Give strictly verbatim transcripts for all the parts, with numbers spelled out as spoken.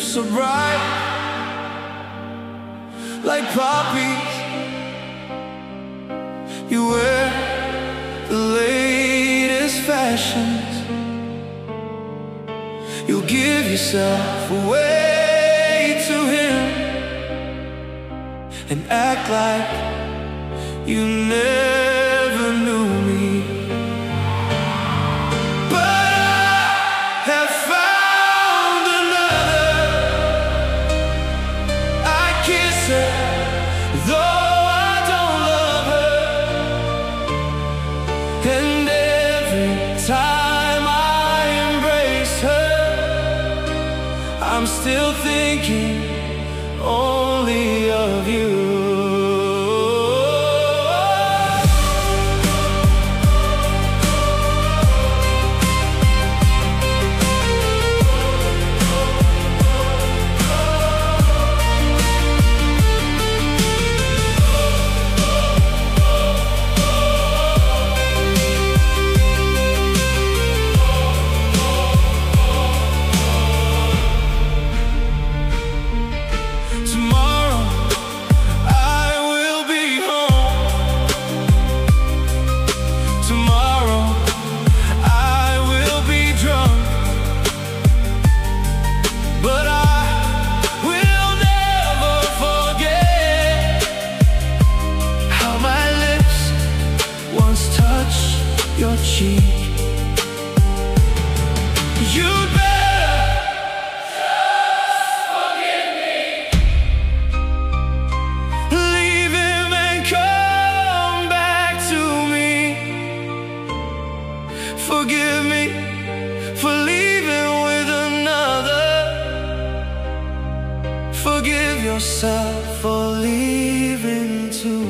so bright, like poppies. You wear the latest fashions. You'll give yourself away to him and act like you never knew me. But I have found another. I kiss her, though I don't love her. And every time I embrace her, I'm still thinking only of you. Your cheek, you'd better just forgive me. Leave him and come back to me. Forgive me for leaving with another. Forgive yourself for leaving too.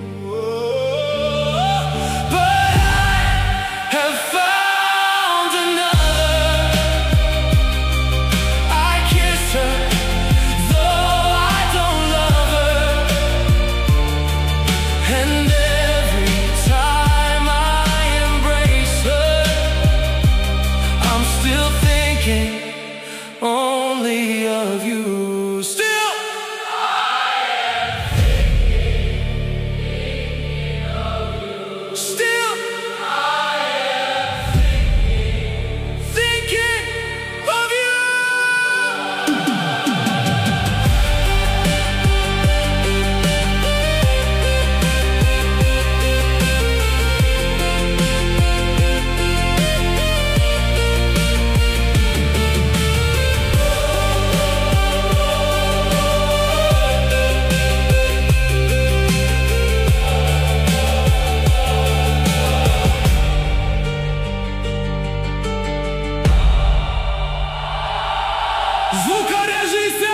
Only of you. Still I am thinking of you. Still I am thinking, thinking of you. Звукорежиссер!